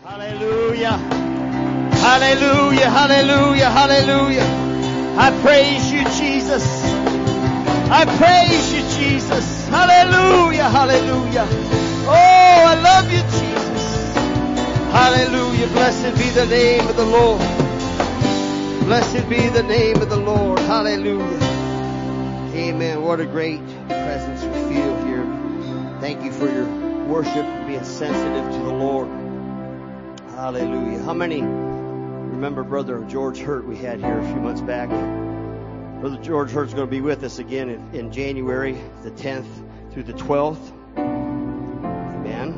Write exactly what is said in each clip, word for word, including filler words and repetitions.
Hallelujah. Hallelujah. Hallelujah. Hallelujah. I praise you, Jesus. I praise you, Jesus. Hallelujah. Hallelujah. Oh, I love you, Jesus. Hallelujah. Blessed be the name of the Lord. Blessed be the name of the Lord. Hallelujah. Amen. What a great presence we feel here. Thank you for your worship and being sensitive to the Lord. Hallelujah. How many remember Brother George Hurt we had here a few months back? Brother George Hurt's going to be with us again in, in January the tenth through the twelfth. Amen.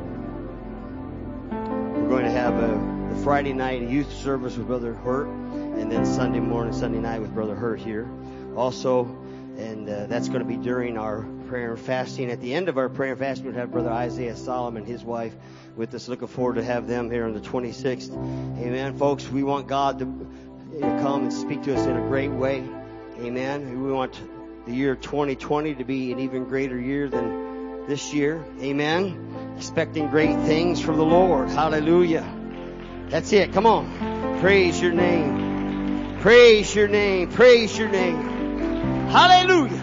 We're going to have a, a Friday night youth service with Brother Hurt, and then Sunday morning, Sunday night with Brother Hurt here. Also, and uh, that's going to be during our prayer and fasting. At the end of our prayer and fasting, we'll have Brother Isaiah Solomon and his wife with us. Looking forward to have them here on the twenty-sixth. Amen. Folks, we want God to you know, come and speak to us in a great way. Amen. We want the year twenty twenty to be an even greater year than this year. Amen. Expecting great things from the Lord. Hallelujah. That's it. Come on. Praise your name. Praise your name. Praise your name. Hallelujah.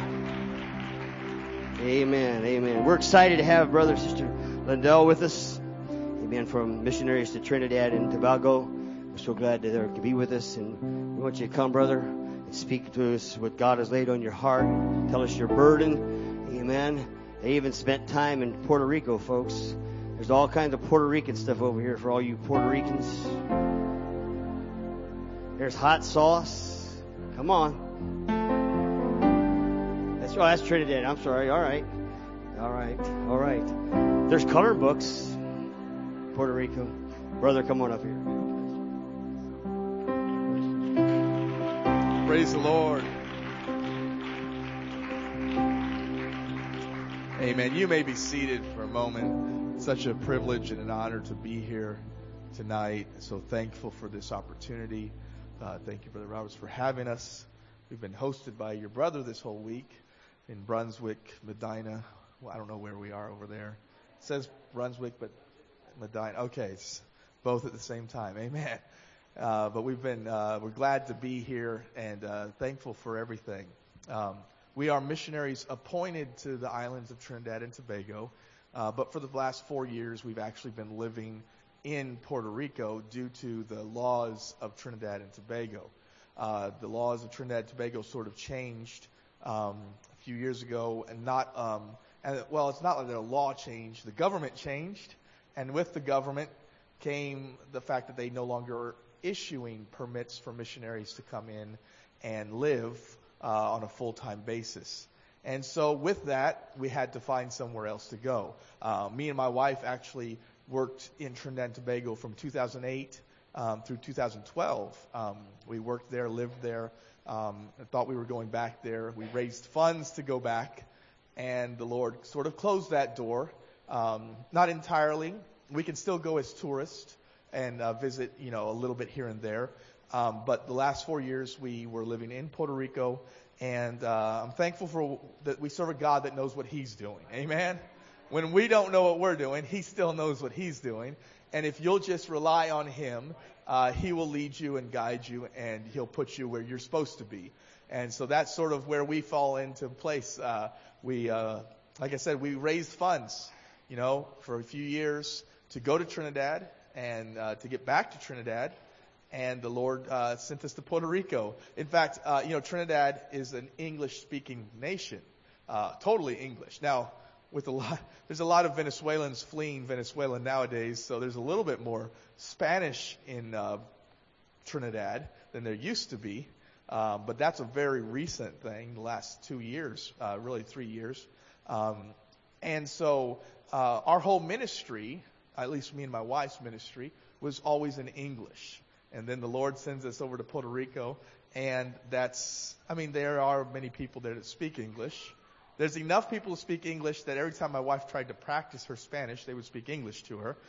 Amen. Amen. We're excited to have Brother and Sister Lindell with us. Amen. From Missionaries to Trinidad and Tobago. We're so glad that they can be with us. And we want you to come, brother, and speak to us what God has laid on your heart. Tell us your burden. Amen. They even spent time in Puerto Rico, folks. There's all kinds of Puerto Rican stuff over here for all you Puerto Ricans. There's hot sauce. Come on. That's, oh, that's Trinidad. I'm sorry. All right. All right. All right. There's color books. Puerto Rico. Brother, come on up here. Praise the Lord. Amen. You may be seated for a moment. It's such a privilege and an honor to be here tonight. So thankful for this opportunity. Uh, thank you, Brother Roberts, for having us. We've been hosted by your brother this whole week in Brunswick, Medina. Well, I don't know where we are over there. It says Brunswick, but Medina. Okay, it's both at the same time. Amen. Uh, but we've been, uh, we're glad to be here and uh, thankful for everything. Um, we are missionaries appointed to the islands of Trinidad and Tobago, uh, but for the last four years we've actually been living in Puerto Rico due to the laws of Trinidad and Tobago. Uh, the laws of Trinidad and Tobago sort of changed um, a few years ago, and not, um, and well, it's not like the law changed. The government changed, and with the government came the fact that they no longer are issuing permits for missionaries to come in and live uh, on a full-time basis. And so with that, we had to find somewhere else to go. Uh, me and my wife actually worked in Trinidad and Tobago from two thousand eight um, through two thousand twelve. Um, we worked there, lived there. Um, I thought we were going back there. We raised funds to go back, and the Lord sort of closed that door. Um, not entirely. We can still go as tourists and uh, visit, you know, a little bit here and there. Um, but the last four years we were living in Puerto Rico, and uh, I'm thankful for that we serve a God that knows what He's doing. Amen. When we don't know what we're doing, He still knows what He's doing. And if you'll just rely on Him, uh, He will lead you and guide you, and He'll put you where you're supposed to be. And so that's sort of where we fall into place. Uh, we, uh, like I said, we raised funds, you know, for a few years to go to Trinidad and uh, to get back to Trinidad. And the Lord uh, sent us to Puerto Rico. In fact, uh, you know, Trinidad is an English-speaking nation, uh, totally English. Now, with a lot, there's a lot of Venezuelans fleeing Venezuela nowadays, so there's a little bit more Spanish in uh, Trinidad than there used to be. Um, but that's a very recent thing, the last two years, uh, really three years. Um, and so uh, our whole ministry, at least me and my wife's ministry, was always in English. And then the Lord sends us over to Puerto Rico, and that's, I mean, there are many people there that speak English. There's enough people to speak English that every time my wife tried to practice her Spanish, they would speak English to her.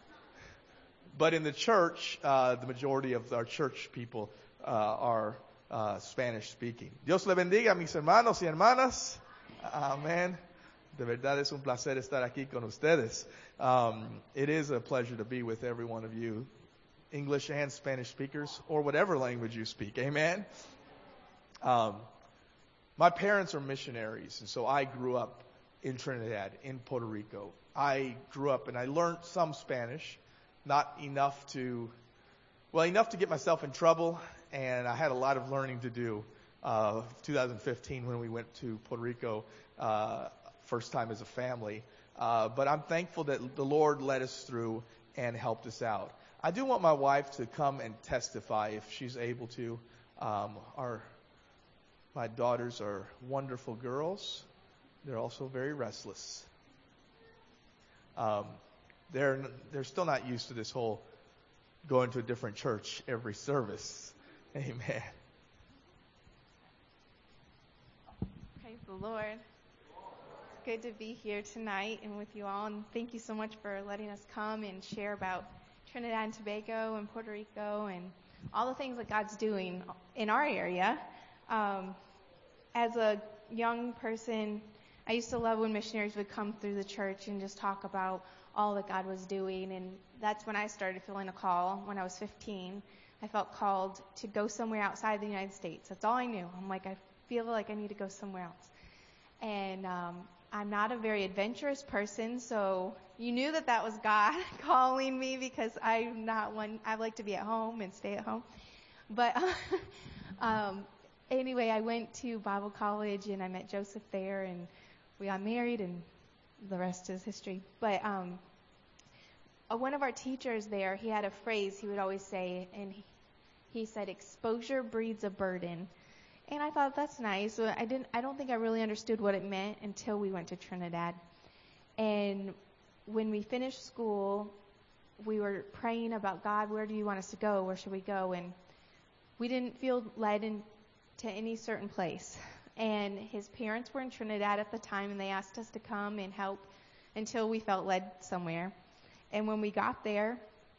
But in the church, uh, the majority of our church people uh, are uh, Spanish speaking. Dios le bendiga, mis hermanos y hermanas. Amen. De verdad es un placer estar aquí con ustedes. Um, it is a pleasure to be with every one of you, English and Spanish speakers, or whatever language you speak. Amen? Um, my parents are missionaries, and so I grew up in Trinidad, in Puerto Rico. I grew up and I learned some Spanish, not enough to, well, enough to get myself in trouble, and I had a lot of learning to do. Uh, twenty fifteen when we went to Puerto Rico, uh, first time as a family. Uh, but I'm thankful that the Lord led us through and helped us out. I do want my wife to come and testify if she's able to. Um, our, my daughters are wonderful girls. They're also very restless. Um, they're they're still not used to this whole going to a different church every service. Amen. Praise the Lord. It's good to be here tonight and with you all, and thank you so much for letting us come and share about Trinidad and Tobago and Puerto Rico and all the things that God's doing in our area. Um, as a young person, I used to love when missionaries would come through the church and just talk about all that God was doing, and that's when I started feeling a call when I was fifteen. I felt called to go somewhere outside the United States. That's all I knew. I'm like, I feel like I need to go somewhere else. And um, I'm not a very adventurous person, so you knew that that was God calling me because I'm not one. I like to be at home and stay at home. But um, anyway, I went to Bible college and I met Joseph there, and we got married, and the rest is history. But um, uh, one of our teachers there, he had a phrase he would always say, and he, he said, "Exposure breeds a burden." And I thought, that's nice. So I didn't. I don't think I really understood what it meant until we went to Trinidad. And when we finished school, we were praying about, God, where do you want us to go? Where should we go? And we didn't feel led into any certain place. And his parents were in Trinidad at the time, and they asked us to come and help until we felt led somewhere. And when we got there,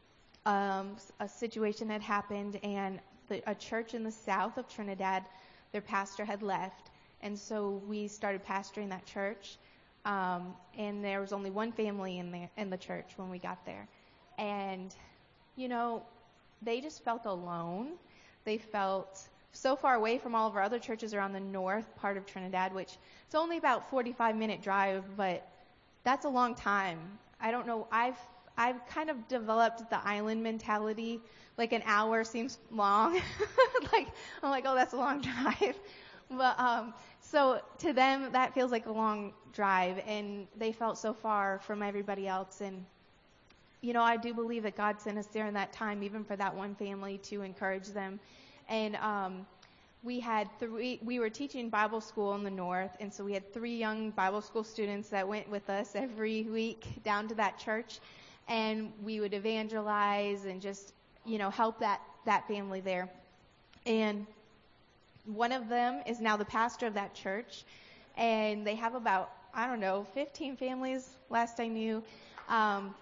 um, a situation had happened, and the, a church in the south of Trinidad, their pastor had left, and so we started pastoring that church. Um, and there was only one family in there in the church when we got there, and you know, they just felt alone. They felt so far away from all of our other churches around the north part of Trinidad, which it's only about forty-five minute drive, but that's a long time. I don't know. I've I've kind of developed the island mentality. Like an hour seems long. like I'm like, oh, that's a long drive. But um, so to them, that feels like a long drive, and they felt so far from everybody else. And you know, I do believe that God sent us there in that time, even for that one family, to encourage them. And um, we had three. We were teaching Bible school in the north, and so we had three young Bible school students that went with us every week down to that church, and we would evangelize and just, you know, help that, that family there. And one of them is now the pastor of that church, and they have about, I don't know, fifteen families last I knew. Um,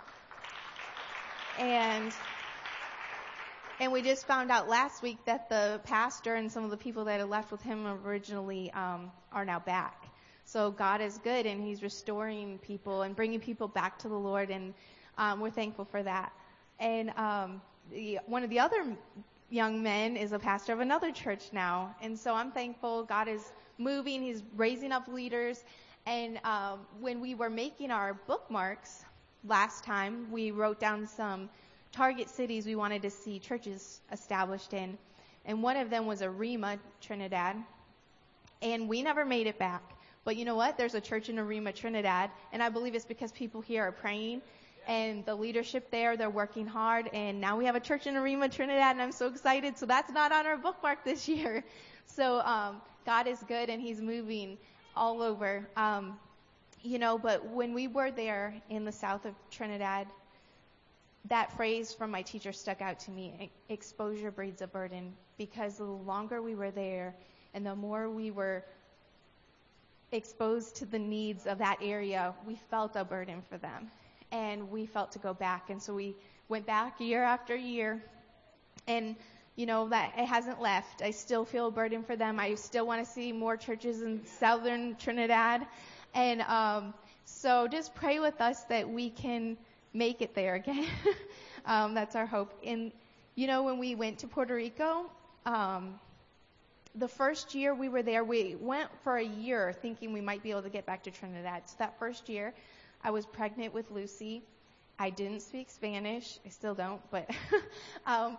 and and we just found out last week that the pastor and some of the people that had left with him originally um, are now back. So God is good, and he's restoring people and bringing people back to the Lord, and um, we're thankful for that. And um, the, one of the other young men is a pastor of another church now, and so I'm thankful. God is moving. He's raising up leaders. And um, when we were making our bookmarks last time, we wrote down some target cities we wanted to see churches established in, and one of them was Arima, Trinidad, and we never made it back. But you know what? There's a church in Arima, Trinidad, and I believe it's because people here are praying, and the leadership there, they're working hard, and now we have a church in Arima, Trinidad, and I'm so excited. So that's not on our bookmark this year. So um, God is good, and he's moving all over. Um, you know, but when we were there in the south of Trinidad, that phrase from my teacher stuck out to me: exposure breeds a burden. Because the longer we were there and the more we were exposed to the needs of that area, we felt a burden for them, and we felt to go back. And so we went back year after year, and you know that it hasn't left. I still feel a burden for them. I still want to see more churches in southern Trinidad, And um, so just pray with us that we can make it there again. um, that's our hope. And, you know, when we went to Puerto Rico, um, the first year we were there, we went for a year thinking we might be able to get back to Trinidad. So that first year, I was pregnant with Lucy. I didn't speak Spanish. I still don't, but um,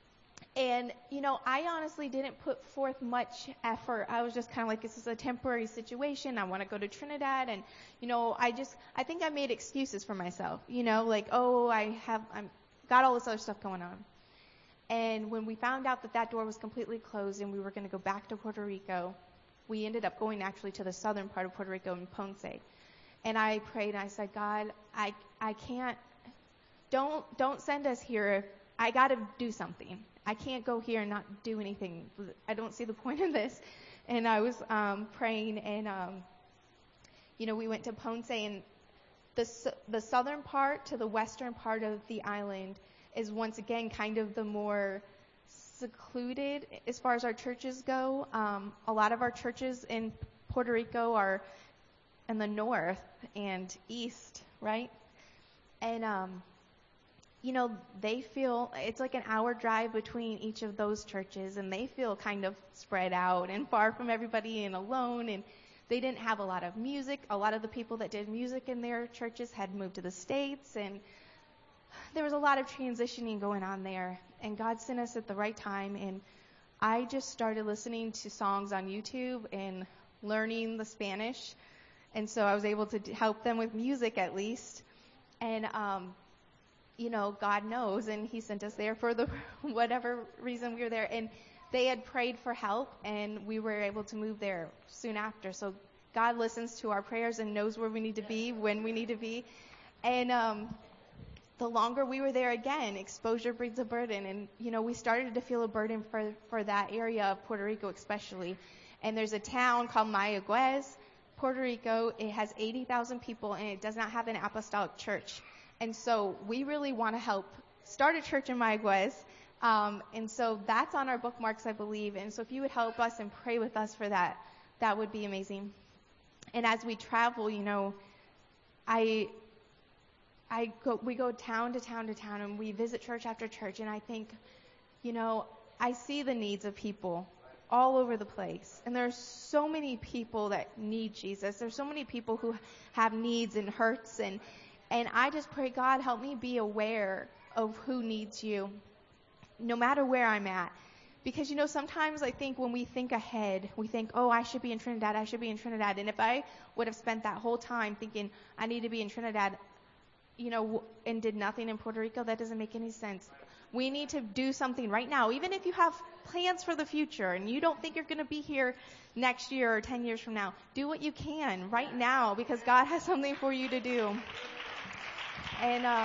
and, you know, I honestly didn't put forth much effort. I was just kind of like, this is a temporary situation. I want to go to Trinidad. And, you know, I just, I think I made excuses for myself, you know, like, oh, I have, I'm got all this other stuff going on. And when we found out that that door was completely closed and we were going to go back to Puerto Rico, we ended up going actually to the southern part of Puerto Rico in Ponce. And I prayed and I said, God, I, I can't, don't, don't send us here. I got to do something. I can't go here and not do anything. I don't see the point in this. And I was um, praying, and um, you know, we went to Ponce, and the the southern part to the western part of the island is once again kind of the more secluded as far as our churches go. Um, a lot of our churches in Puerto Rico are in the north and east, right? And um, you know, they feel, it's like an hour drive between each of those churches, and they feel kind of spread out and far from everybody and alone, and they didn't have a lot of music. A lot of the people that did music in their churches had moved to the States, and there was a lot of transitioning going on there, and God sent us at the right time, and I just started listening to songs on YouTube and learning the Spanish, and so I was able to help them with music at least, and um you know, God knows, and he sent us there for the whatever reason we were there. And they had prayed for help, and we were able to move there soon after. So God listens to our prayers and knows where we need to be, when we need to be. And um, the longer we were there, again, exposure brings a burden. And, you know, we started to feel a burden for, for that area of Puerto Rico especially. And there's a town called Mayagüez, Puerto Rico. It has eighty thousand people, and it does not have an apostolic church. And so we really want to help start a church in Mayagüez. Um, and so that's on our bookmarks, I believe. And so if you would help us and pray with us for that, that would be amazing. And as we travel, you know, I, I go, we go town to town to town, and we visit church after church. And I think, you know, I see the needs of people all over the place. And there's so many people that need Jesus. There's so many people who have needs and hurts, and And I just pray, God, help me be aware of who needs you, no matter where I'm at. Because, you know, sometimes I think when we think ahead, we think, oh, I should be in Trinidad, I should be in Trinidad. And if I would have spent that whole time thinking I need to be in Trinidad, you know, and did nothing in Puerto Rico, that doesn't make any sense. We need to do something right now. Even if you have plans for the future and you don't think you're going to be here next year or ten years from now, do what you can right now, because God has something for you to do. And, um,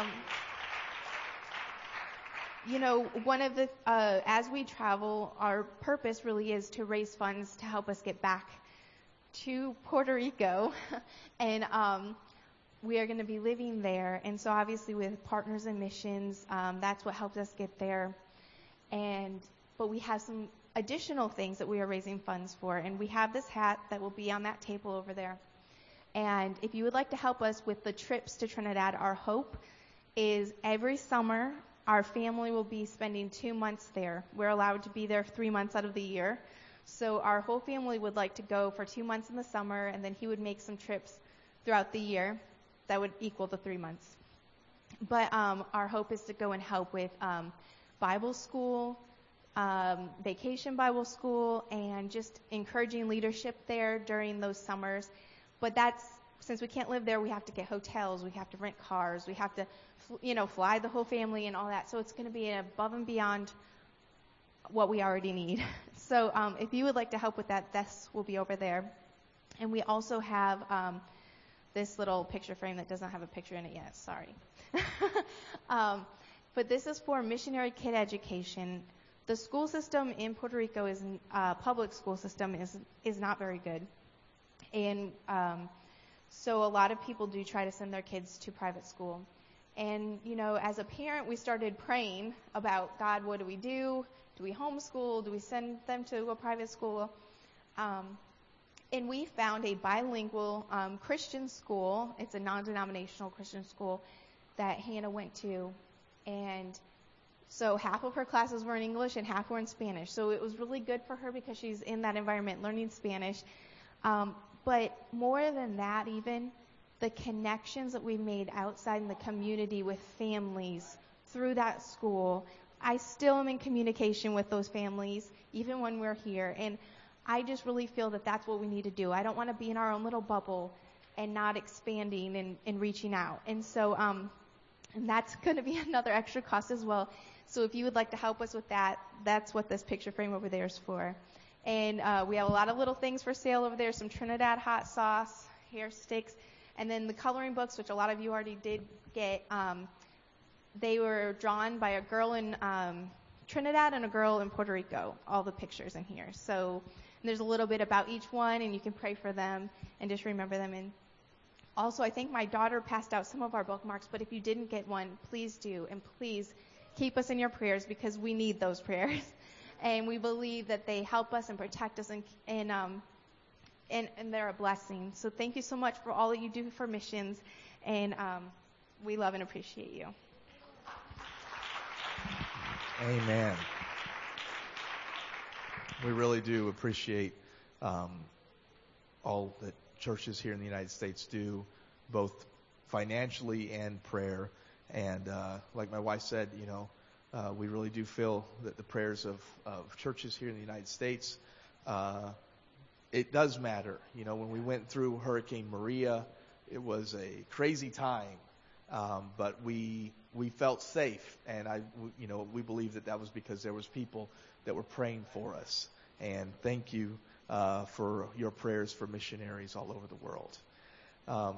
you know, one of the, uh, as we travel, our purpose really is to raise funds to help us get back to Puerto Rico. and um, we are going to be living there. And so obviously with Partners in Missions, um, that's what helped us get there. And, but we have some additional things that we are raising funds for. And we have this hat that will be on that table over there. And if you would like to help us with the trips to Trinidad, our hope is every summer our family will be spending two months there. We're allowed to be there three months out of the year. So our whole family would like to go for two months in the summer, and then he would make some trips throughout the year that would equal the three months. But um, our hope is to go and help with um, Bible school, um, vacation Bible school, and just encouraging leadership there during those summers. But that's, since we can't live there, we have to get hotels, we have to rent cars, we have to, you know, fly the whole family and all that. So it's going to be above and beyond what we already need. So um, if you would like to help with that, this will be over there. And we also have um, this little picture frame that doesn't have a picture in it yet. Sorry. um, but this is for missionary kid education. The school system in Puerto Rico is uh, public school system is is not very good. And um, so a lot of people do try to send their kids to private school. And, you know, as a parent, we started praying about, God, what do we do? Do we homeschool? Do we send them to a private school? Um, And we found a bilingual um, Christian school. It's a non-denominational Christian school that Hannah went to. And so half of her classes were in English and half were in Spanish. So it was really good for her because she's in that environment learning Spanish. Um, but more than that even, the connections that we made outside in the community with families through that school. I still am in communication with those families, even when we're here. And I just really feel that that's what we need to do. I don't want to be in our own little bubble and not expanding and, and reaching out. And so, um, and that's going to be another extra cost as well. So if you would like to help us with that, that's what this picture frame over there is for. And uh, we have a lot of little things for sale over there, some Trinidad hot sauce, hair sticks, and then the coloring books, which a lot of you already did get. Um, they were drawn by a girl in um, Trinidad and a girl in Puerto Rico, all the pictures in here. So there's a little bit about each one, and you can pray for them and just remember them. And also, I think my daughter passed out some of our bookmarks, but if you didn't get one, please do. And please keep us in your prayers because we need those prayers. And we believe that they help us and protect us, and, and, um, and, and they're a blessing. So thank you so much for all that you do for missions, and um, we love and appreciate you. Amen. We really do appreciate um, all that churches here in the United States do, both financially and prayer. And uh, like my wife said, you know, uh, we really do feel that the prayers of, of churches here in the United States, uh, it does matter. You know, when we went through Hurricane Maria, it was a crazy time, um, but we we felt safe, and I, you know, we believe that that was because there was people that were praying for us. And thank you uh, for your prayers for missionaries all over the world. Um,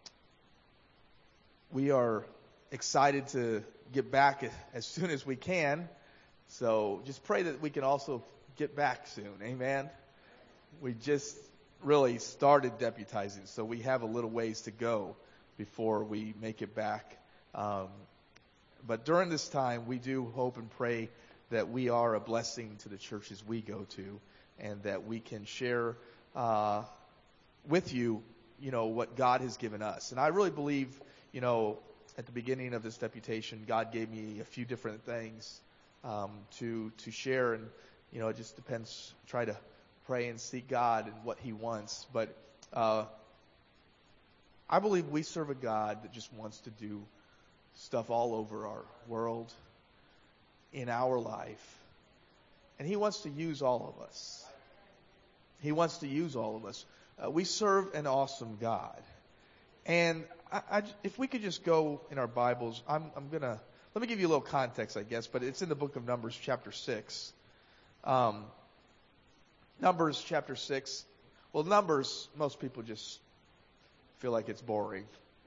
we are excited to get back as soon as we can. So just pray that we can also get back soon. Amen. We just really started deputizing, so we have a little ways to go before we make it back. Um, but during this time, we do hope and pray that we are a blessing to the churches we go to, and that we can share uh, with you, you know, what God has given us. And I really believe, you know, at the beginning of this deputation, God gave me a few different things um, to to share, and you know, it just depends. Try to pray and seek God and what He wants. But uh, I believe we serve a God that just wants to do stuff all over our world, in our life, and He wants to use all of us. He wants to use all of us. Uh, we serve an awesome God. And I, I, if we could just go in our Bibles, I'm, I'm going to, let me give you a little context, I guess, but it's in the book of Numbers, chapter six. Um, Numbers, chapter six. Well, Numbers, most people just feel like it's boring.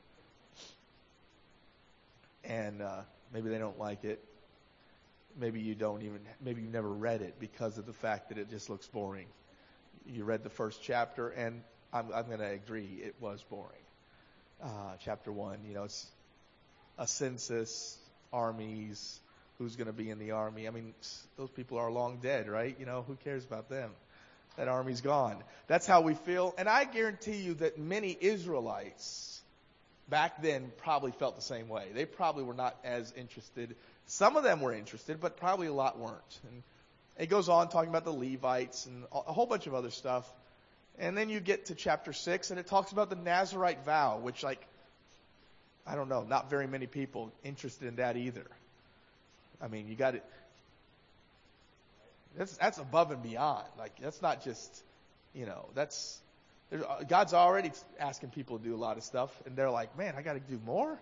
And uh, maybe they don't like it. Maybe you don't even, maybe you never read it because of the fact that it just looks boring. You read the first chapter, and I'm, I'm going to agree, it was boring. Uh, chapter one, you know, it's a census, armies, who's going to be in the army. I mean, those people are long dead, right? You know, who cares about them? That army's gone. That's how we feel. And I guarantee you that many Israelites back then probably felt the same way. They probably were not as interested. Some of them were interested, but probably a lot weren't. And it goes on talking about the Levites and a whole bunch of other stuff. And then you get to chapter six, and it talks about the Nazirite vow, which, like, I don't know, not very many people interested in that either. I mean, you got it. That's that's above and beyond. Like, that's not just, you know, that's God's already asking people to do a lot of stuff, and they're like, man, I got to do more.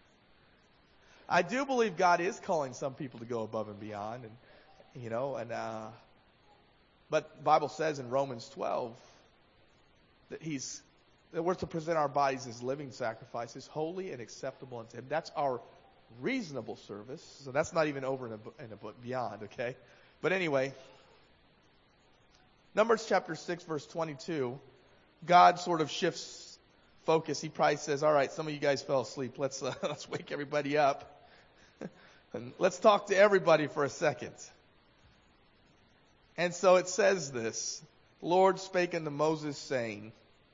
I do believe God is calling some people to go above and beyond, and you know, and uh, but the Bible says in Romans twelve that He's that we're to present our bodies as living sacrifices, holy and acceptable unto Him. That's our reasonable service. So that's not even over and a beyond, okay? But anyway, Numbers chapter six, verse twenty-two, God sort of shifts focus. He probably says, all right, some of you guys fell asleep. Let's uh, let's wake everybody up. And let's talk to everybody for a second. And so it says this. The Lord spake unto Moses, saying,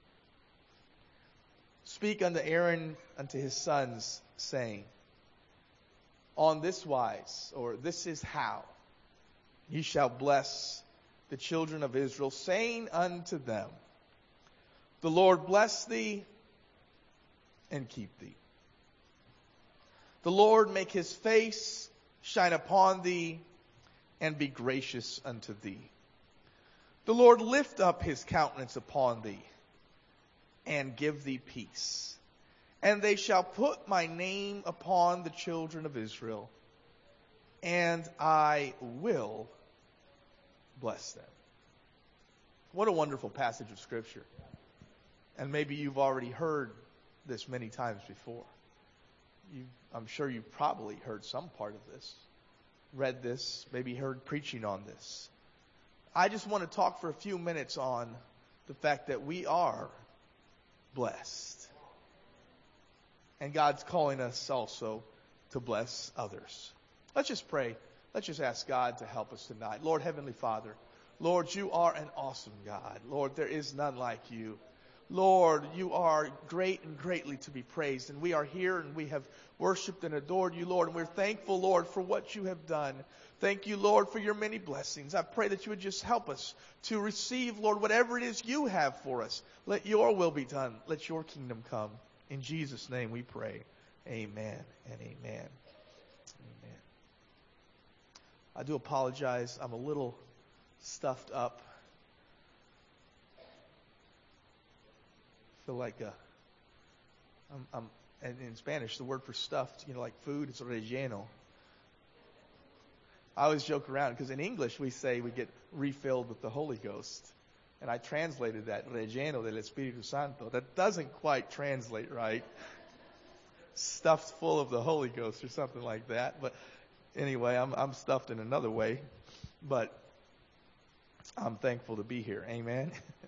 Speak unto Aaron, unto his sons, saying, On this wise, or this is how, ye shall bless the children of Israel, saying unto them, The Lord bless thee and keep thee. The Lord make his face shine upon thee and be gracious unto thee. The Lord lift up his countenance upon thee and give thee peace. And they shall put my name upon the children of Israel, and I will bless them. What a wonderful passage of Scripture. And maybe you've already heard this many times before. You, I'm sure you've probably heard some part of this, read this, maybe heard preaching on this. I just want to talk for a few minutes on the fact that we are blessed. And God's calling us also to bless others. Let's just pray. Let's just ask God to help us tonight. Lord, Heavenly Father, Lord, you are an awesome God. Lord, there is none like you. Lord, you are great and greatly to be praised. And we are here and we have worshiped and adored you, Lord. And we're thankful, Lord, for what you have done. Thank you, Lord, for your many blessings. I pray that you would just help us to receive, Lord, whatever it is you have for us. Let your will be done. Let your kingdom come. In Jesus' name we pray. Amen and amen. Amen. I do apologize. I'm a little stuffed up. I feel like uh, I'm, I'm, and in Spanish, the word for stuffed, you know, like food, is relleno. I always joke around because in English we say we get refilled with the Holy Ghost. And I translated that, relleno del Espíritu Santo. That doesn't quite translate right. Stuffed full of the Holy Ghost or something like that. But anyway, I'm, I'm stuffed in another way. But I'm thankful to be here. Amen.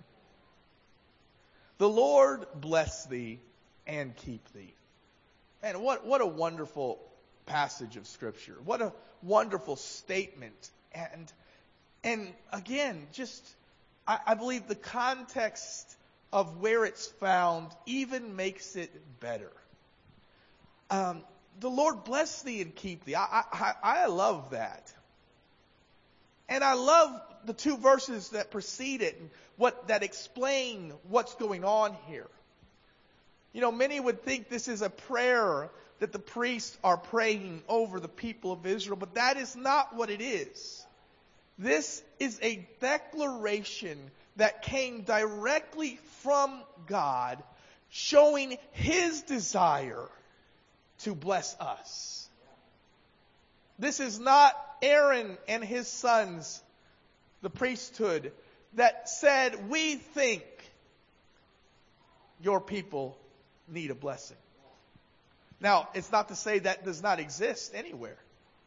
The Lord bless thee and keep thee. And what, what a wonderful passage of Scripture. What a wonderful statement. And, and again, just, I, I believe the context of where it's found even makes it better. Um, the Lord bless thee and keep thee. I, I, I love that. And I love the two verses that precede it and what that explain what's going on here. You know, many would think this is a prayer that the priests are praying over the people of Israel, but that is not what it is. This is a declaration that came directly from God, showing his desire to bless us. This is not Aaron and his sons, the priesthood, that said, we think your people need a blessing. Now, it's not to say that does not exist anywhere.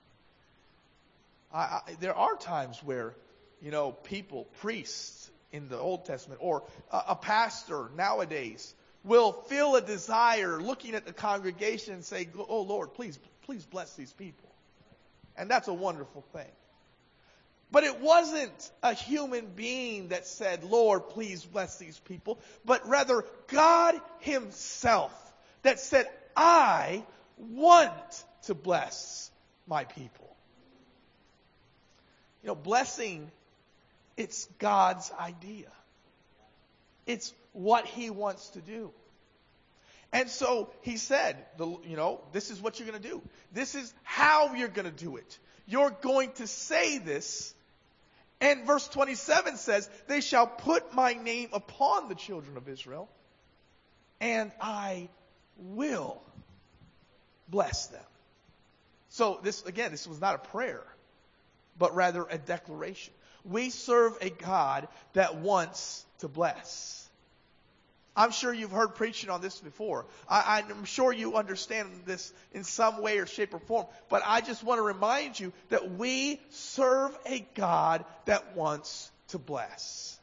I, I, there are times where, you know, people, priests in the Old Testament, or a, a pastor nowadays, will feel a desire looking at the congregation and say, oh Lord, please, please bless these people. And that's a wonderful thing. But it wasn't a human being that said, Lord, please bless these people, but rather God himself that said, I want to bless my people. You know, blessing, it's God's idea. It's what he wants to do. And so he said, the, you know, this is what you're going to do. This is how you're going to do it. You're going to say this. And verse twenty-seven says, they shall put my name upon the children of Israel, and I will bless them. So this, again, this was not a prayer, but rather a declaration. We serve a God that wants to bless. I'm sure you've heard preaching on this before. I, I'm sure you understand this in some way or shape or form. But I just want to remind you that we serve a God that wants to bless.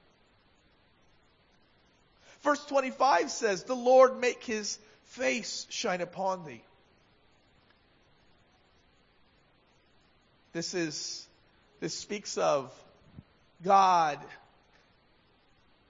Verse twenty-five says, the Lord make his face shine upon thee. This is, this speaks of God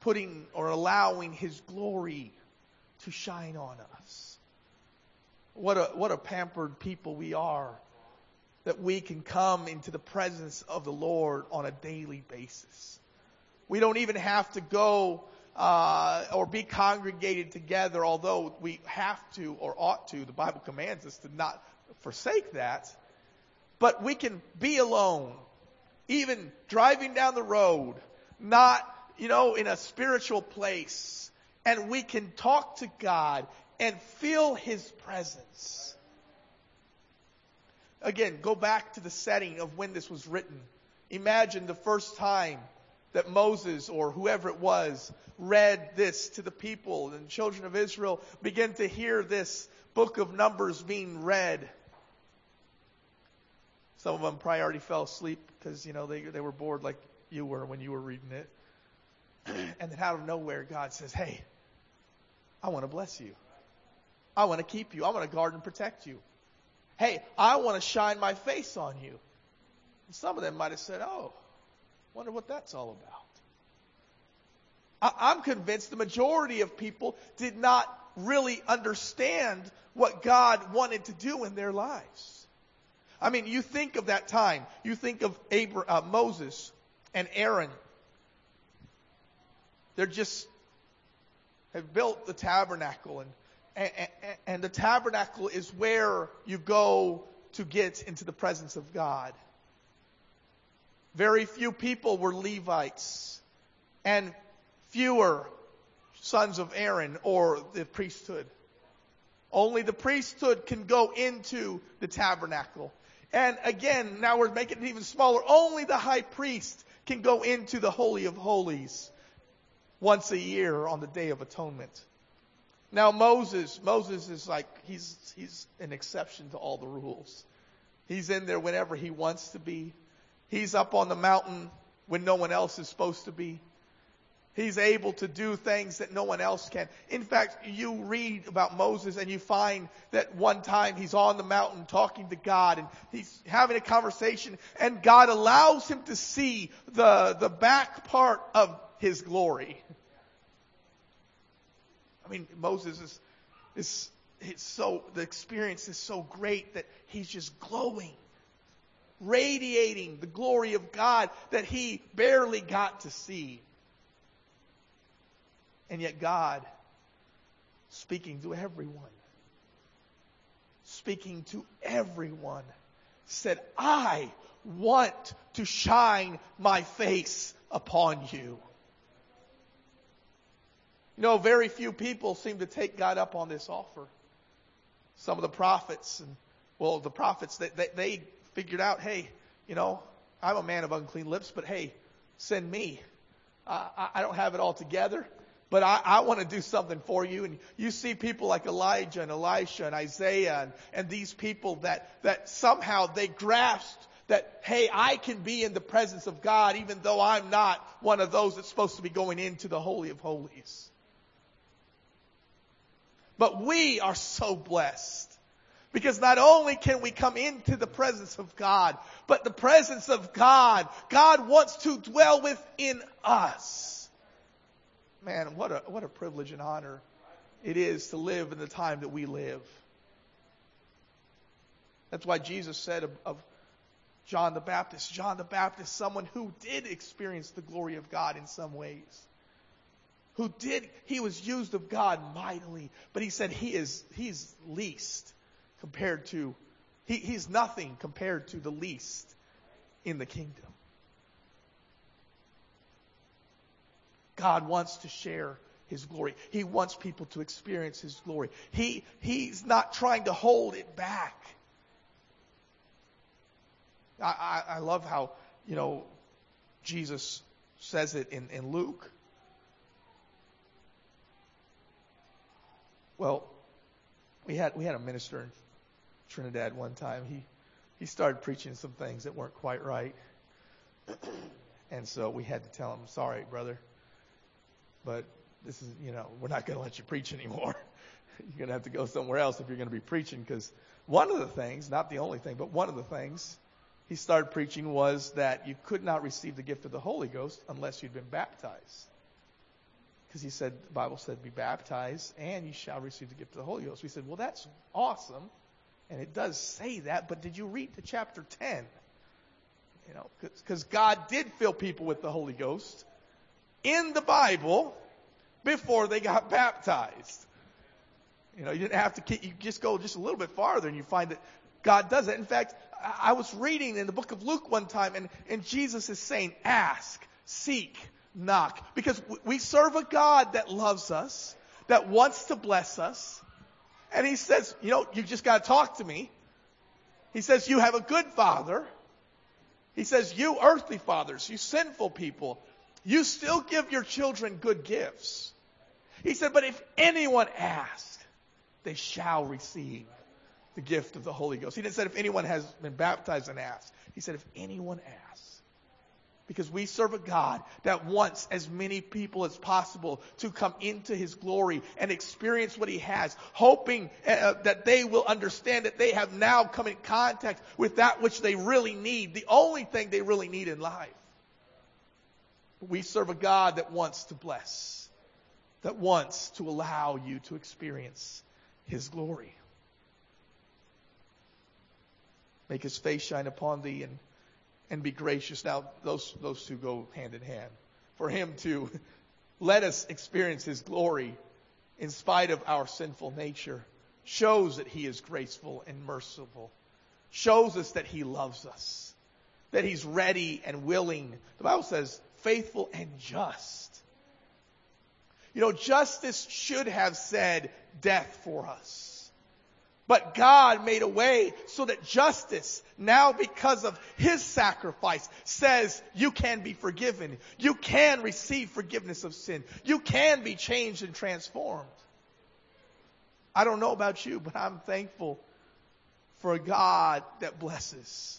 putting or allowing His glory to shine on us. What a, what a pampered people we are, that we can come into the presence of the Lord on a daily basis. We don't even have to go uh, or be congregated together, although we have to or ought to. The Bible commands us to not forsake that. But we can be alone, even driving down the road, not, you know, in a spiritual place. And we can talk to God and feel His presence. Again, go back to the setting of when this was written. Imagine the first time that Moses or whoever it was read this to the people, and the children of Israel began to hear this book of Numbers being read. Some of them probably already fell asleep because, you know, they they were bored like you were when you were reading it. And then out of nowhere, God says, hey, I want to bless you. I want to keep you. I want to guard and protect you. Hey, I want to shine my face on you. And some of them might have said, oh, wonder what that's all about. I, I'm convinced the majority of people did not really understand what God wanted to do in their lives. I mean, you think of that time. You think of Abraham, uh, Moses and Aaron. They're just have built the tabernacle, and, and, and the tabernacle is where you go to get into the presence of God. Very few people were Levites, and fewer sons of Aaron or the priesthood. Only the priesthood can go into the tabernacle. And again, now we're making it even smaller. Only the high priest can go into the Holy of Holies once a year on the Day of Atonement. Now Moses, Moses is like, he's he's an exception to all the rules. He's in there whenever he wants to be. He's up on the mountain when no one else is supposed to be. He's able to do things that no one else can. In fact, you read about Moses and you find that one time he's on the mountain talking to God and he's having a conversation, and God allows him to see the, the back part of His glory. I mean, Moses is, is, is so, the experience is so great that he's just glowing, radiating the glory of God that he barely got to see. And yet God, speaking to everyone, speaking to everyone, said, I want to shine my face upon you. You know, very few people seem to take God up on this offer. Some of the prophets, and well, the prophets, they, they, they figured out, hey, you know, I'm a man of unclean lips, but hey, send me. Uh, I, I don't have it all together. But I, I want to do something for you. And you see people like Elijah and Elisha and Isaiah and, and these people that, that somehow they grasped that, hey, I can be in the presence of God even though I'm not one of those that's supposed to be going into the Holy of Holies. But we are so blessed because not only can we come into the presence of God, but the presence of God, God wants to dwell within us. Man, what a what a privilege and honor it is to live in the time that we live. That's why Jesus said of, of John the Baptist, John the Baptist, someone who did experience the glory of God in some ways. Who did, he was used of God mightily, but he said he is he's least compared to, he, he's nothing compared to the least in the kingdom. God wants to share His glory. He wants people to experience His glory. He, he's not trying to hold it back. I, I, I love how, you know, Jesus says it in, in Luke. Well, we had we had a minister in Trinidad one time. He he started preaching some things that weren't quite right. And so we had to tell him, sorry, brother. But this is, you know, we're not going to let you preach anymore. You're going to have to go somewhere else if you're going to be preaching. Because one of the things, not the only thing, but one of the things he started preaching was that you could not receive the gift of the Holy Ghost unless you'd been baptized. Because he said, the Bible said, be baptized and you shall receive the gift of the Holy Ghost. We said, well, that's awesome. And it does say that, but did you read the chapter ten? You know, because God did fill people with the Holy Ghost in the Bible before they got baptized. You know, you didn't have to keep, you just go just a little bit farther and you find that God does it. In fact, I was reading in the book of Luke one time, and, and Jesus is saying, ask, seek, knock. Because we serve a God that loves us, that wants to bless us. And he says, you know, you just got to talk to me. He says, you have a good father. He says, you earthly fathers, you sinful people, you still give your children good gifts. He said, but if anyone asks, they shall receive the gift of the Holy Ghost. He didn't say if anyone has been baptized and asks. He said if anyone asks. Because we serve a God that wants as many people as possible to come into His glory and experience what He has, hoping uh, that they will understand that they have now come in contact with that which they really need, the only thing they really need in life. We serve a God that wants to bless, that wants to allow you to experience His glory. Make His face shine upon thee and and be gracious. Now, those those two go hand in hand. For Him to let us experience His glory in spite of our sinful nature shows that He is graceful and merciful. Shows us that He loves us. That He's ready and willing. The Bible says faithful and just. You know, justice should have said death for us. But God made a way so that justice, now because of His sacrifice, says you can be forgiven. You can receive forgiveness of sin. You can be changed and transformed. I don't know about you, but I'm thankful for a God that blesses.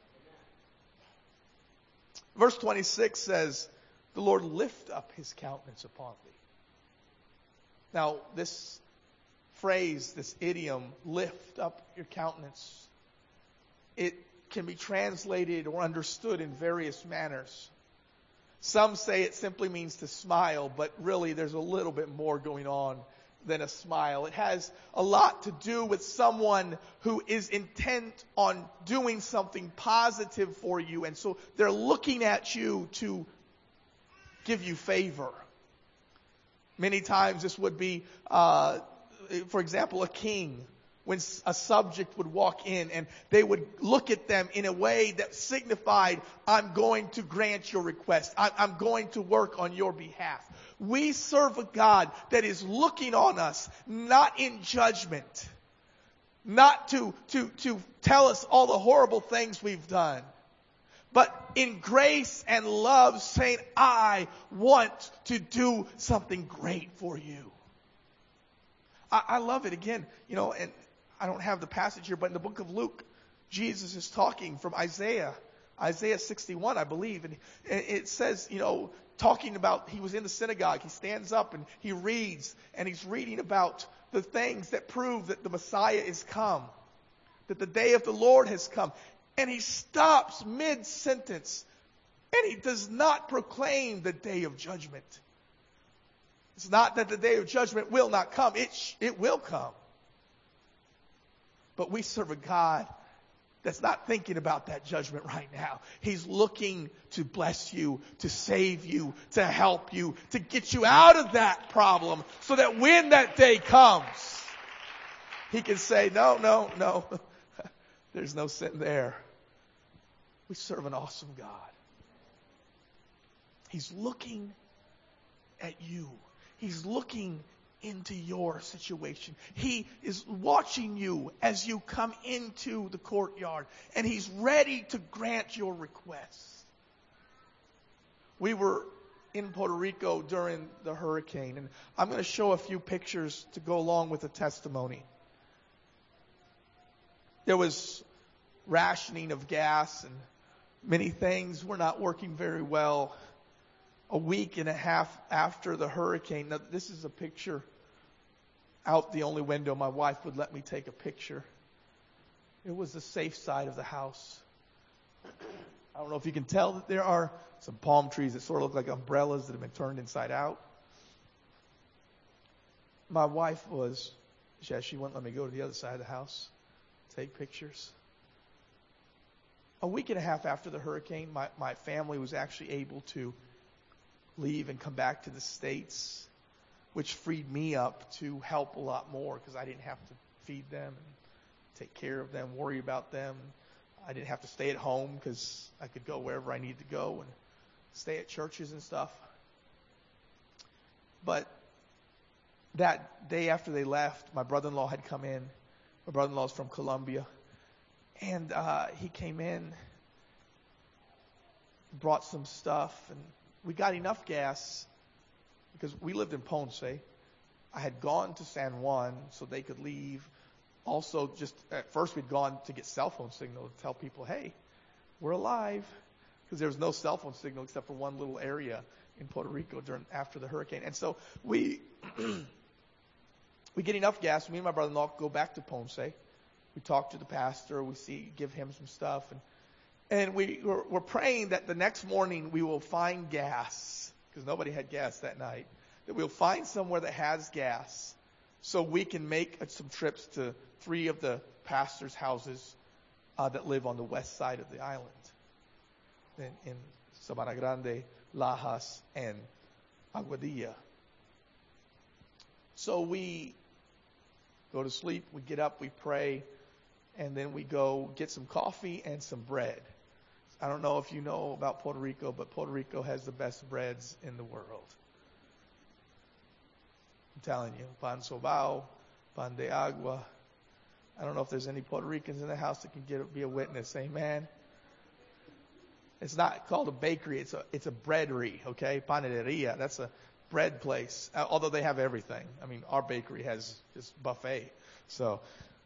Verse twenty-six says, the Lord lift up His countenance upon thee. Now, this phrase, this idiom, lift up your countenance, it can be translated or understood in various manners. Some say it simply means to smile, but really there's a little bit more going on than a smile. It has a lot to do with someone who is intent on doing something positive for you, and so they're looking at you to give you favor. Many times this would be uh for example, a king, when a subject would walk in and they would look at them in a way that signified, I'm going to grant your request. I'm going to work on your behalf. We serve a God that is looking on us, not in judgment, not to, to, to tell us all the horrible things we've done, but in grace and love saying, I want to do something great for you. I, I love it. Again, you know, and I don't have the passage here, but in the book of Luke, Jesus is talking from Isaiah, Isaiah sixty-one, I believe. And it says, you know, talking about, he was in the synagogue. He stands up and he reads, and he's reading about the things that prove that the Messiah is come, that the day of the Lord has come. And he stops mid-sentence, and he does not proclaim the day of judgment. It's not that the day of judgment will not come. It, sh- it will come. But we serve a God that's not thinking about that judgment right now. He's looking to bless you, to save you, to help you, to get you out of that problem so that when that day comes, He can say, no, no, no, there's no sin there. We serve an awesome God. He's looking at you. He's looking into your situation. He is watching you as you come into the courtyard, and He's ready to grant your requests. We were in Puerto Rico during the hurricane, and I'm going to show a few pictures to go along with the testimony. There was rationing of gas, and many things were not working very well. A week and a half after the hurricane. Now, this is a picture out the only window. My wife would let me take a picture. It was the safe side of the house. I don't know if you can tell that there are some palm trees that sort of look like umbrellas that have been turned inside out. my wife was, she, she wouldn't let me go to the other side of the house, take pictures. A week and a half after the hurricane, my, my family was actually able to leave and come back to the States, which freed me up to help a lot more because I didn't have to feed them and take care of them, worry about them. I didn't have to stay at home because I could go wherever I needed to go and stay at churches and stuff. But that day after they left, my brother-in-law had come in. My brother-in-law's from Colombia. And uh, he came in, brought some stuff, and we got enough gas because we lived in Ponce. I had gone to San Juan so they could leave. Also, just at first we'd gone to get cell phone signal to tell people, hey, we're alive. Because there was no cell phone signal except for one little area in Puerto Rico during after the hurricane. And so we we get enough gas. Me and my brother-in-law go back to Ponce. We talk to the pastor. We see, give him some stuff. And, and we, we're, we're praying that the next morning we will find gas, because nobody had gas that night, that we'll find somewhere that has gas so we can make some trips to three of the pastors' houses uh, that live on the west side of the island. In, in Sabana Grande, Lajas, and Aguadilla. So we go to sleep, we get up, we pray, and then we go get some coffee and some bread. I don't know if you know about Puerto Rico, but Puerto Rico has the best breads in the world. I'm telling you, pan sobao, pan de agua. I don't know if there's any Puerto Ricans in the house that can get be a witness. Amen. It's not called a bakery. It's a it's a breadery, okay? Panaderia. That's a bread place. Uh, although they have everything. I mean, our bakery has just buffet. So,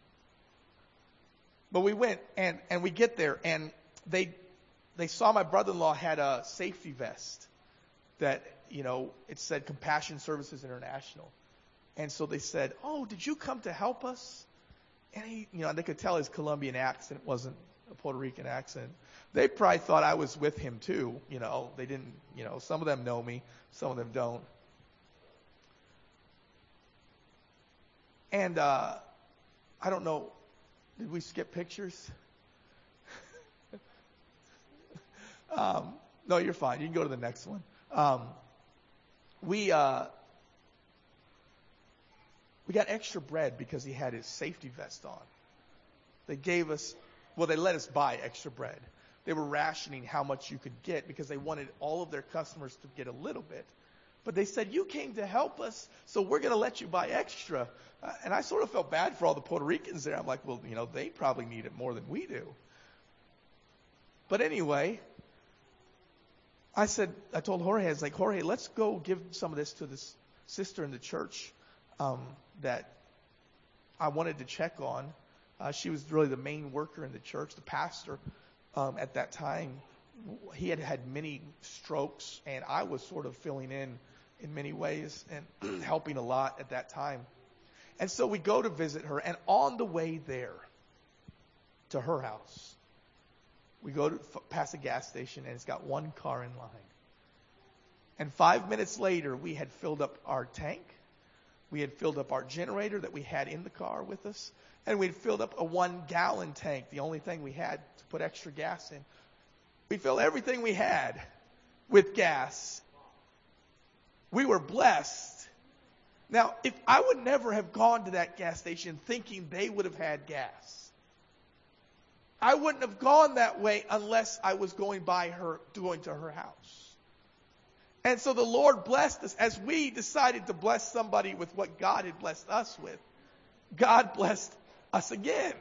but we went and and we get there and they they saw my brother-in-law had a safety vest that, you know, it said Compassion Services International. And so they said, "Oh, did you come to help us?" And he, you know, they could tell his Colombian accent wasn't a Puerto Rican accent. They probably thought I was with him too. You know, they didn't, you know, some of them know me, some of them don't. And uh, I don't know, did we skip pictures? um, no, you're fine. You can go to the next one. Um, we uh, we got extra bread because he had his safety vest on. They gave us, well, they let us buy extra bread. They were rationing how much you could get because they wanted all of their customers to get a little bit. But they said, you came to help us, so we're going to let you buy extra. Uh, and I sort of felt bad for all the Puerto Ricans there. I'm like, well, you know, they probably need it more than we do. But anyway, I said, I told Jorge, I was like, Jorge, let's go give some of this to this sister in the church um, that I wanted to check on. Uh, she was really the main worker in the church, the pastor. Um, at that time, he had had many strokes, and I was sort of filling in in many ways and helping a lot at that time. And so we go to visit her, and on the way there to her house, we go to f- past a gas station, and it's got one car in line. And five minutes later, we had filled up our tank. We had filled up our generator that we had in the car with us. And we'd filled up a one-gallon tank, the only thing we had to put extra gas in. We filled everything we had with gas. We were blessed. Now, if I would never have gone to that gas station thinking they would have had gas. I wouldn't have gone that way unless I was going by her, going to her house. And so the Lord blessed us as we decided to bless somebody with what God had blessed us with. God blessed us again.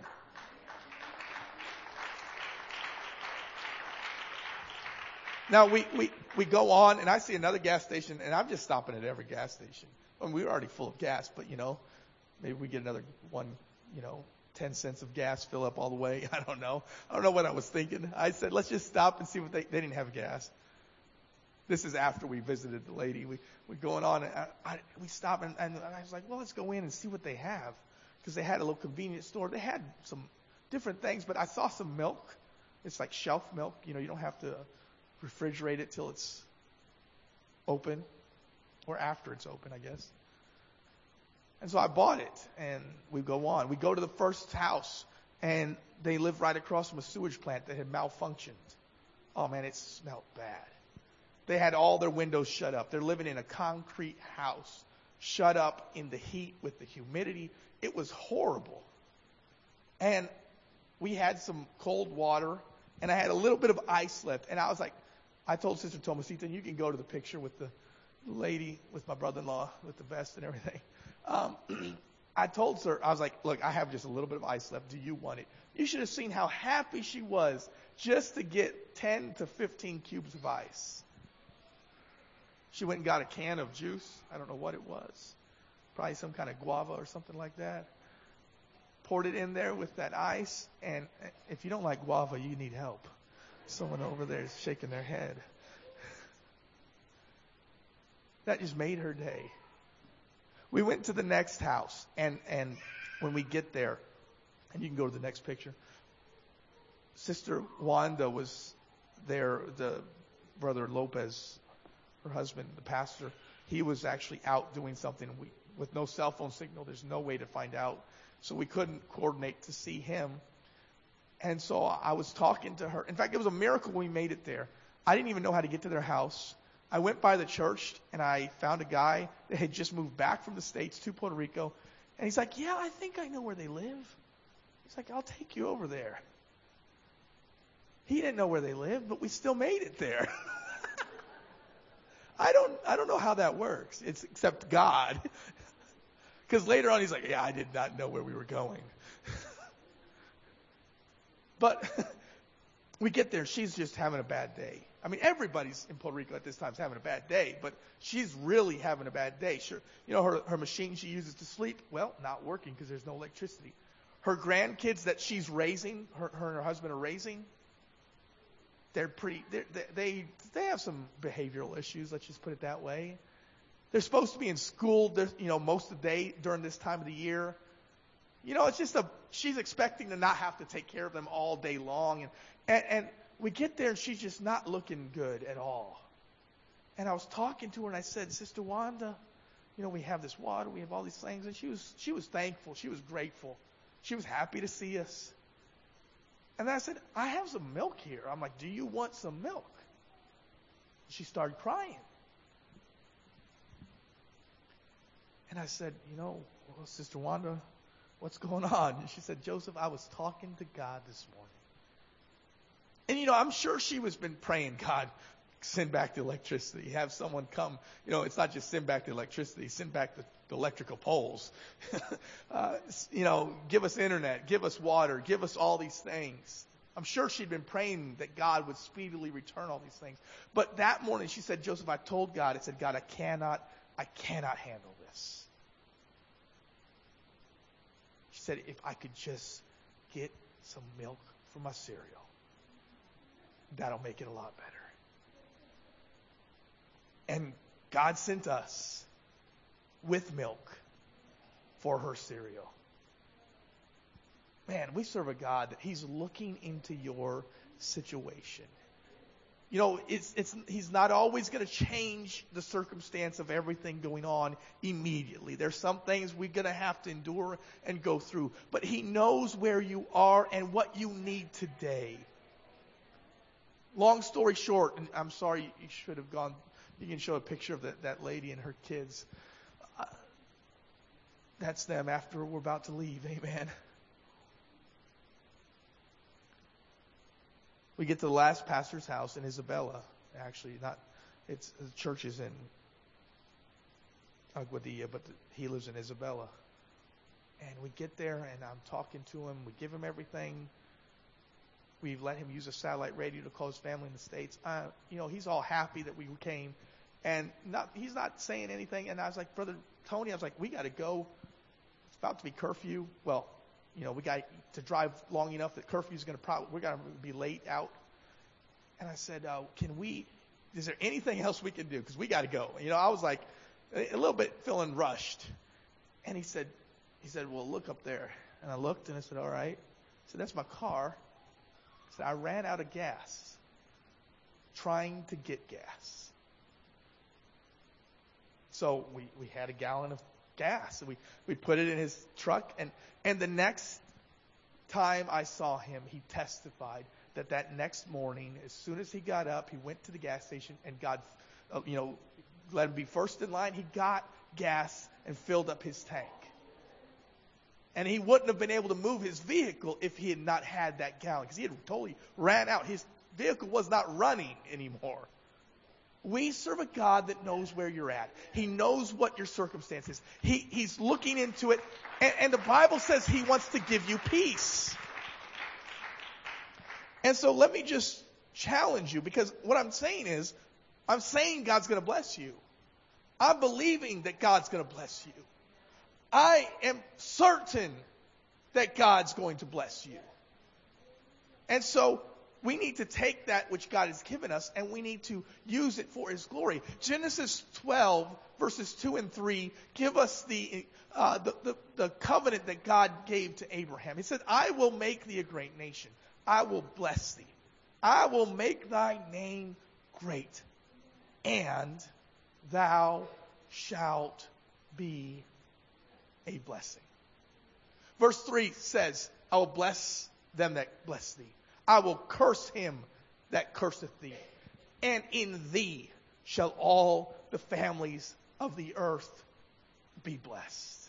Now we, we, we go on and I see another gas station and I'm just stopping at every gas station. I mean, we were already full of gas, but you know, maybe we get another one, you know, ten cents of gas, fill up all the way. I don't know. I don't know what I was thinking. I said, let's just stop and see what they, they didn't have gas. This is after we visited the lady. We, we're going on and I, I, we stop and, and I was like, well, let's go in and see what they have. Because they had a little convenience store. They had some different things, but I saw some milk. It's like shelf milk. You know, you don't have to refrigerate it till it's open. Or after it's open, I guess. And so I bought it, and we go on. We go to the first house, and they live right across from a sewage plant that had malfunctioned. Oh, man, it smelled bad. They had all their windows shut up. They're living in a concrete house, shut up in the heat with the humidity. It was horrible. And we had some cold water, and I had a little bit of ice left. And I was like, I told Sister Tomasita, you can go to the picture with the lady, with my brother-in-law, with the vest and everything. Um, I told her, I was like, look, I have just a little bit of ice left. Do you want it? You should have seen how happy she was just to get ten to fifteen cubes of ice. She went and got a can of juice. I don't know what it was. Probably some kind of guava or something like that. Poured it in there with that ice. And if you don't like guava, you need help. Someone over there is shaking their head. That just made her day. We went to the next house, and, and when we get there, and you can go to the next picture, Sister Wanda was there, the Brother Lopez, her husband, the pastor, he was actually out doing something. We, with no cell phone signal, there's no way to find out. So we couldn't coordinate to see him. And so I was talking to her. In fact, it was a miracle when we made it there. I didn't even know how to get to their house. I went by the church, and I found a guy that had just moved back from the States to Puerto Rico. And he's like, yeah, I think I know where they live. He's like, I'll take you over there. He didn't know where they lived, but we still made it there. I don't I don't know how that works. It's except God. Because later on he's like, yeah, I did not know where we were going. But we get there, she's just having a bad day. I mean, everybody's in Puerto Rico at this time is having a bad day, but she's really having a bad day. Sure, you know, her, her machine she uses to sleep, well, not working because there's no electricity. Her grandkids that she's raising, her, her and her husband are raising, they're pretty, they're, they they they have some behavioral issues, let's just put it that way. They're supposed to be in school, you know, most of the day during this time of the year. You know, it's just a, she's expecting to not have to take care of them all day long. And, and, and we get there and she's just not looking good at all. And I was talking to her and I said, Sister Wanda, you know, we have this water, we have all these things. And she was, she was thankful. She was grateful. She was happy to see us. And then I said, I have some milk here. I'm like, do you want some milk? She started crying. And I said, you know, well, Sister Wanda, what's going on? And she said, Joseph, I was talking to God this morning. And, you know, I'm sure she was been praying, God, send back the electricity. Have someone come. You know, it's not just send back the electricity. Send back the, the electrical poles. uh, you know, give us internet. Give us water. Give us all these things. I'm sure she'd been praying that God would speedily return all these things. But that morning she said, Joseph, I told God, I said, God, I cannot, I cannot handle this. She said, if I could just get some milk for my cereal, that'll make it a lot better. And God sent us with milk for her cereal. Man, we serve a God that He's looking into your situation. You know, it's, it's, He's not always going to change the circumstance of everything going on immediately. There's some things we're going to have to endure and go through. But He knows where you are and what you need today. Long story short, and I'm sorry you should have gone, you can show a picture of that, that lady and her kids. Uh, that's them after we're about to leave. Amen. We get to the last pastor's house in Isabella. Actually, not, it's, the church is in Aguadilla, but the, he lives in Isabella. And we get there, and I'm talking to him. We give him everything. We've let him use a satellite radio to call his family in the States. Uh, you know, he's all happy that we came. And not, he's not saying anything. And I was like, Brother Tony, I was like, we got to go. It's about to be curfew. Well, you know, we got to drive long enough that curfew's going to probably, we're going to be late out. And I said, uh, can we, is there anything else we can do? Because we got to go. You know, I was like a, a little bit feeling rushed. And he said, he said, well, look up there. And I looked and I said, all right. I said, that's my car. I said, I ran out of gas trying to get gas. So we, we had a gallon of gas. And we, we put it in his truck. And, and the next time I saw him, he testified that that next morning, as soon as he got up, he went to the gas station and God, uh, you know, let him be first in line. He got gas and filled up his tank. And he wouldn't have been able to move his vehicle if he had not had that gallon, because he had totally ran out. His vehicle was not running anymore. We serve a God that knows where you're at. He knows what your circumstance is. He, he's looking into it. And, and the Bible says he wants to give you peace. And so let me just challenge you, because what I'm saying is, I'm saying God's going to bless you. I'm believing that God's going to bless you. I am certain that God's going to bless you. And so we need to take that which God has given us and we need to use it for his glory. Genesis twelve, verses two and three, give us the, uh, the, the, the covenant that God gave to Abraham. He said, I will make thee a great nation. I will bless thee. I will make thy name great. And thou shalt be a blessing. Verse three says, I will bless them that bless thee. I will curse him that curseth thee. And in thee shall all the families of the earth be blessed.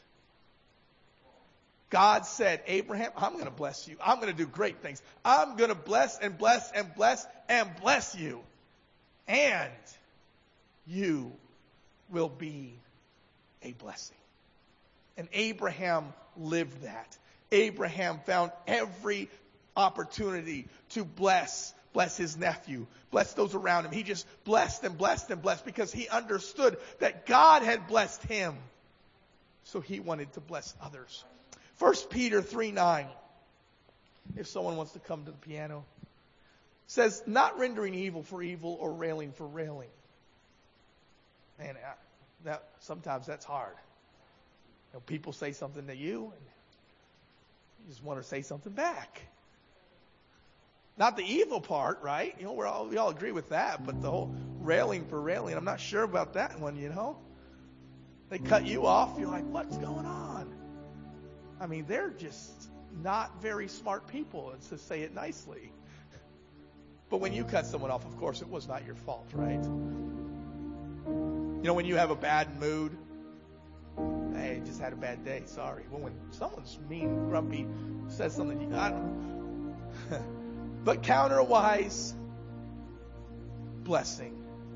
God said, Abraham, I'm going to bless you. I'm going to do great things. I'm going to bless and bless and bless and bless you. And you will be a blessing. And Abraham lived that. Abraham found every opportunity to bless, bless his nephew, bless those around him. He just blessed and blessed and blessed because he understood that God had blessed him. So he wanted to bless others. First Peter three nine, if someone wants to come to the piano, says, not rendering evil for evil or railing for railing. Man, that, sometimes that's hard. You know, people say something to you, and you just want to say something back. Not the evil part, right? You know, we're all, we all agree with that, but the whole railing for railing, I'm not sure about that one, you know. They cut you off, you're like, what's going on? I mean, they're just not very smart people, to say it nicely. But when you cut someone off, of course, it was not your fault, right? You know, when you have a bad mood, hey, just had a bad day, sorry. Well, when someone's mean, grumpy, says something, I don't know. But counterwise, blessing.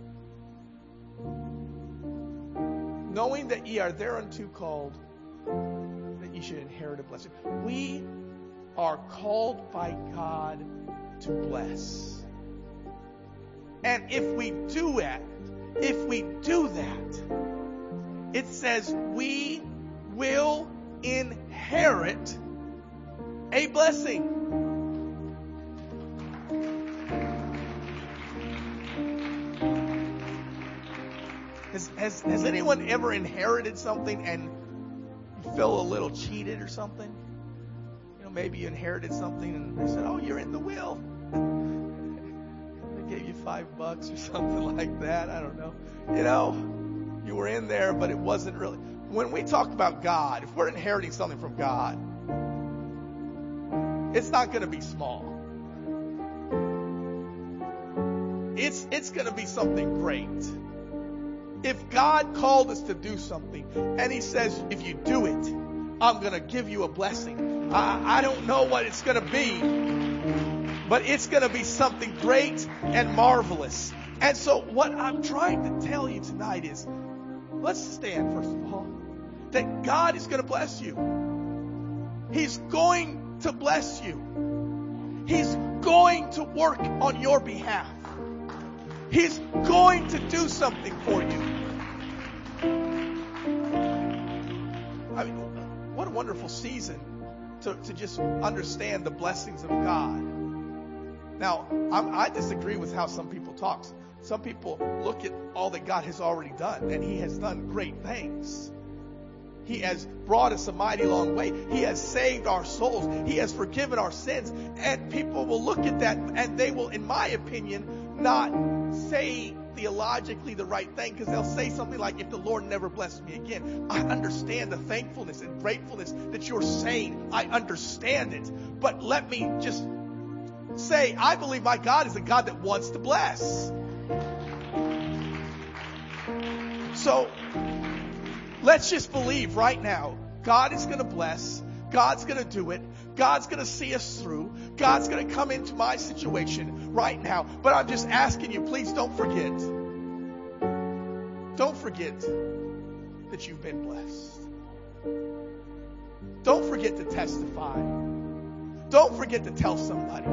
Knowing that ye are thereunto called, that ye should inherit a blessing. We are called by God to bless. And if we do it, if we do that, it says we will inherit a blessing. Has, has, has anyone ever inherited something and you feel a little cheated or something? You know, maybe you inherited something and they said, oh, you're in the will. They gave you five bucks or something like that. I don't know. You know, you were in there, but it wasn't really. When we talk about God, if we're inheriting something from God, it's not going to be small. It's, it's going to be something great. If God called us to do something and he says, if you do it, I'm going to give you a blessing. I, I don't know what it's going to be, but it's going to be something great and marvelous. And so what I'm trying to tell you tonight is, let's stand first of all, that God is going to bless you. He's going to bless you. He's going to work on your behalf. He's going to do something for you. I mean, what a wonderful season to, to just understand the blessings of God. Now, I'm, I disagree with how some people talk. Some people look at all that God has already done, and he has done great things. He has brought us a mighty long way. He has saved our souls. He has forgiven our sins. And people will look at that and they will, in my opinion, not say theologically the right thing, because they'll say something like, if the Lord never blessed me again. I understand the thankfulness and gratefulness that you're saying. I understand it. But let me just say, I believe my God is a God that wants to bless. So let's just believe right now, God is going to bless. God's going to do it. God's going to see us through. God's going to come into my situation right now. But I'm just asking you, please don't forget. Don't forget that you've been blessed. Don't forget to testify. Don't forget to tell somebody.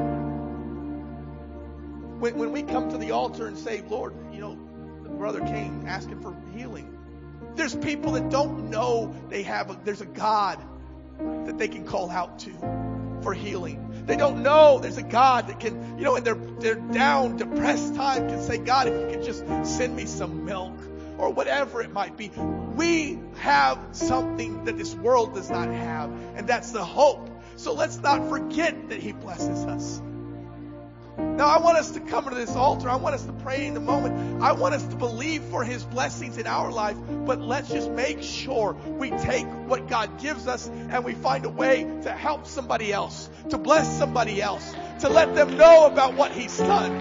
When, when we come to the altar and say, Lord, you know, the brother came asking for healing. There's people that don't know they have a, there's a God that they can call out to for healing. They don't know there's a God that can, you know, in their, their down, depressed time can say, God, if you could just send me some milk or whatever it might be. We have something that this world does not have, and that's the hope. So let's not forget that He blesses us. Now, I want us to come to this altar. I want us to pray in the moment. I want us to believe for His blessings in our life. But let's just make sure we take what God gives us and we find a way to help somebody else, to bless somebody else, to let them know about what He's done.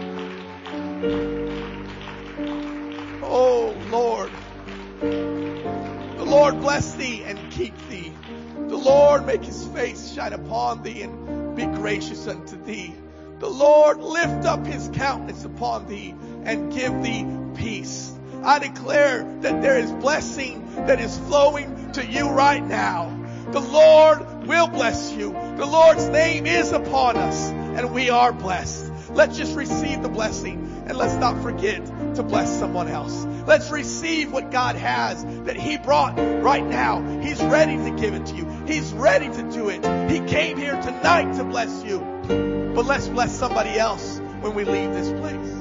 Oh, Lord. The Lord bless thee and keep thee. The Lord make His face shine upon thee and be gracious unto thee. The Lord lift up His countenance upon thee and give thee peace. I declare that there is blessing that is flowing to you right now. The Lord will bless you. The Lord's name is upon us, and we are blessed. Let's just receive the blessing, and let's not forget to bless someone else. Let's receive what God has that He brought right now. He's ready to give it to you. He's ready to do it. He came here tonight to bless you. But let's bless somebody else when we leave this place.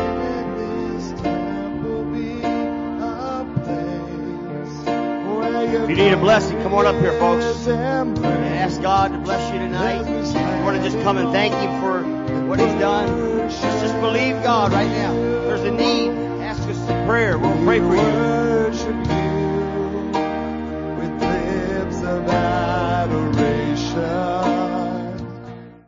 If you need a blessing, come on up here, folks. And ask God to bless you tonight. I want to just come and thank Him for what He's done. Just, just believe God right now. If there's a need, ask us in prayer. We'll pray for you.